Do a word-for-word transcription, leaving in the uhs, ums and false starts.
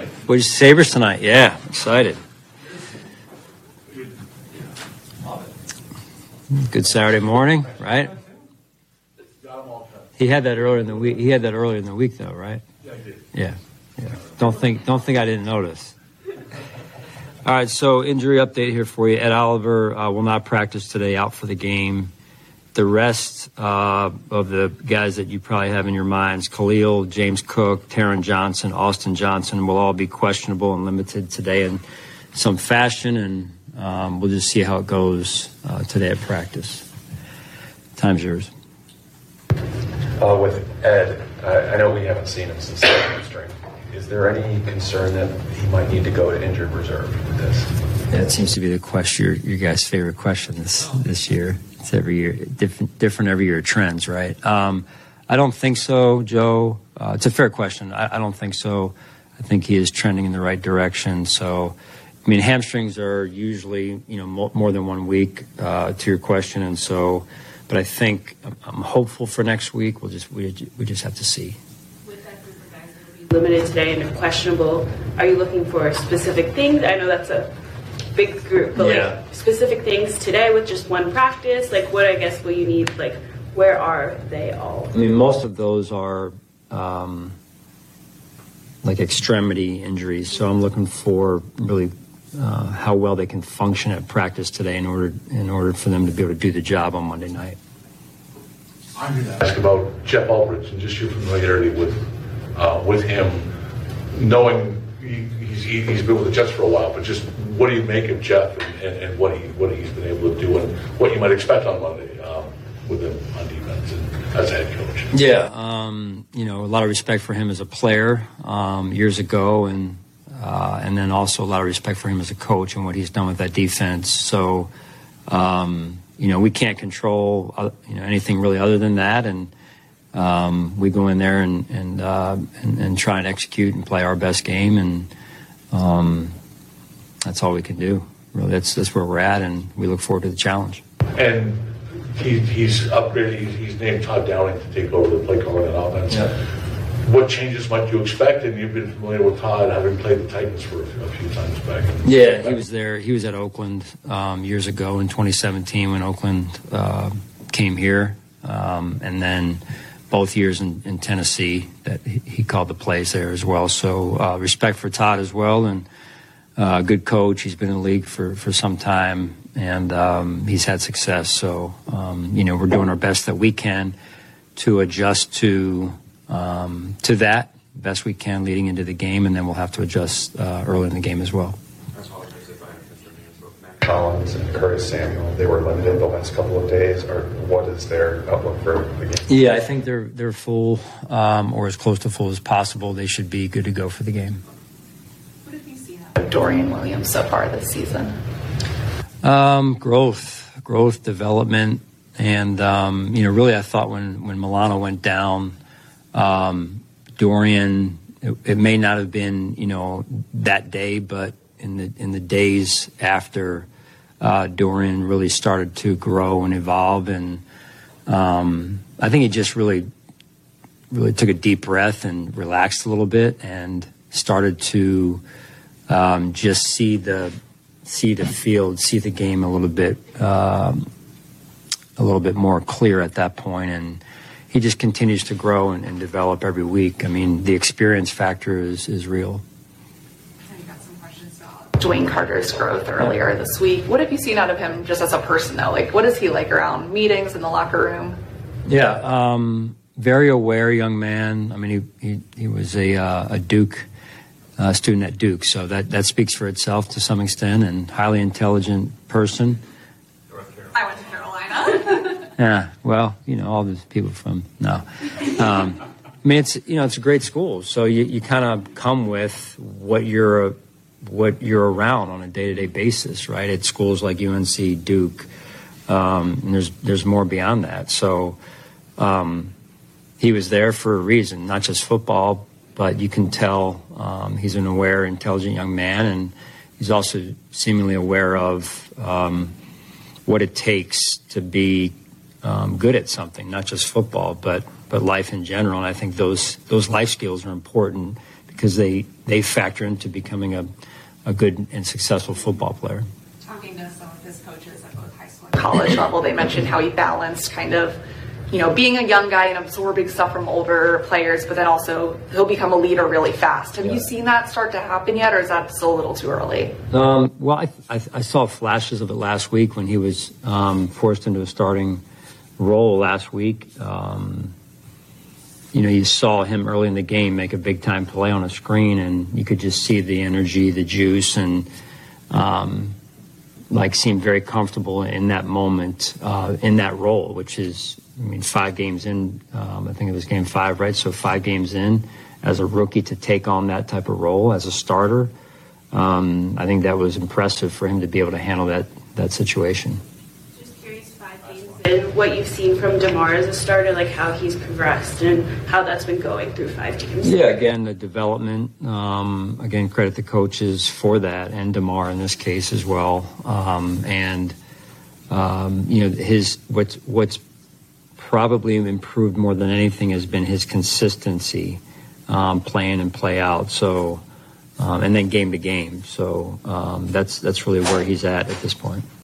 What did you Sabres tonight? Yeah, excited. Good Saturday morning, right? He had that earlier in the week. He had that earlier in the week, though, right? Yeah, I did. Yeah, yeah. Don't think, don't think I didn't notice. All right, so injury update here for you. Ed Oliver uh, will not practice today, out for the game. The rest uh, of the guys that you probably have in your minds, Khalil, James Cook, Taron Johnson, Austin Johnson, will all be questionable and limited today in some fashion, and um, we'll just see how it goes uh, today at practice. Time's yours. Uh, with Ed, I, I know we haven't seen him since the hamstring. Is there any concern that he might need to go to injured reserve with this? That seems to be the question, your, your guys' favorite question this this year. It's every year, different, different every year trends, right? Um, I don't think so, Joe. Uh, it's a fair question. I, I don't think so. I think he is trending in the right direction. So, I mean, hamstrings are usually, you know, more, more than one week, uh, to your question. And so, but I think I'm, I'm hopeful for next week. We'll just, we, we just have to see. With that group of guys that will be limited today and questionable, are you looking for specific things? I know that's a big group, but yeah. like specific things today with just one practice, like what I guess will you need, like where are they all? I mean, most of those are um, like extremity injuries, so I'm looking for really uh, how well they can function at practice today in order in order for them to be able to do the job on Monday night. I'm going to ask about Jeff Ulbrich and just your familiarity with uh, with him, knowing he, he's he's been with the Jets for a while, but just what do you make of Jeff and, and, and what he what he's been able to do and what you might expect on Monday um, with him on defense and as a head coach? Yeah, um, you know, a lot of respect for him as a player um, years ago, and uh, and then also a lot of respect for him as a coach and what he's done with that defense. So, um, you know, we can't control uh, you know anything really other than that, and um, we go in there and and, uh, and and try and execute and play our best game, and um, that's all we can do. Really, that's that's where we're at, and we look forward to the challenge. And he, he's upgraded. He's, he's named Todd Downing to take over the play calling and offense. Yep. What changes might you expect? And you've been familiar with Todd, having played the Titans for a few times back. Yeah, he was there. He was at Oakland um, years ago in twenty seventeen when Oakland uh, came here, um, and then both years in, in Tennessee that he, he called the plays there as well. So uh, respect for Todd as well, and uh, good coach. He's been in the league for, for some time, and um, he's had success. So, um, you know, we're doing our best that we can to adjust to um, to that best we can leading into the game, and then we'll have to adjust uh, early in the game as well. Collins and Curtis Samuel, they were limited the last couple of days, or what is their outlook for the game? Yeah, I think they're they're full um, or as close to full as possible. They should be good to go for the game. What have you seen out of Dorian Williams so far this season? Um, growth, growth, development, and um, you know, really, I thought when when Milano went down, um, Dorian, it, it may not have been you know that day, but in the in the days after. Uh, Dorian really started to grow and evolve, and um, I think he just really, really took a deep breath and relaxed a little bit, and started to um, just see the see the field, see the game a little bit, um, a little bit more clear at that point, and he just continues to grow and, and develop every week. I mean, the experience factor is is real. Dwayne Carter's growth earlier this week. What have you seen out of him just as a person, though? Like, what is he like around meetings in the locker room? Yeah, um, very aware young man. I mean, he he, he was a uh, a Duke uh, student at Duke, so that, that speaks for itself to some extent, and highly intelligent person. I went to Carolina. Yeah, well, you know, all these people from, no. Um, I mean, it's, you know, it's a great school, so you, you kind of come with what you're a, what you're around on a day-to-day basis, right? At schools like U N C, Duke, um, and there's there's more beyond that. So um, he was there for a reason, not just football, but you can tell um, he's an aware, intelligent young man, and he's also seemingly aware of um, what it takes to be um, good at something, not just football, but but life in general. And I think those those life skills are important because they they factor into becoming a, a good and successful football player. Talking to some of his coaches at both high school and college level, they mentioned how he balanced kind of, you know, being a young guy and absorbing stuff from older players, but then also he'll become a leader really fast. Have Yeah. you seen that start to happen yet, or is that still a little too early? Um, well, I, I, I saw flashes of it last week when he was um, forced into a starting role last week. Um, you know, you saw him early in the game make a big-time play on a screen, and you could just see the energy, the juice, and um, like seemed very comfortable in that moment, uh, in that role, which is, I mean, five games in, um, I think it was game five, right? So five games in as a rookie to take on that type of role as a starter. Um, I think that was impressive for him to be able to handle that, that situation. Just curious, five games in, what you've seen from DeMar as a starter, like how he's progressed and how that's been going through five games. Yeah, again, the development, um, again, credit the coaches for that, and DeMar in this case as well. Um, and, um, you know, his, what's, what's probably improved more than anything has been his consistency, um, play in and play out. So, um, and then game to game. So um, that's that's really where he's at at this point.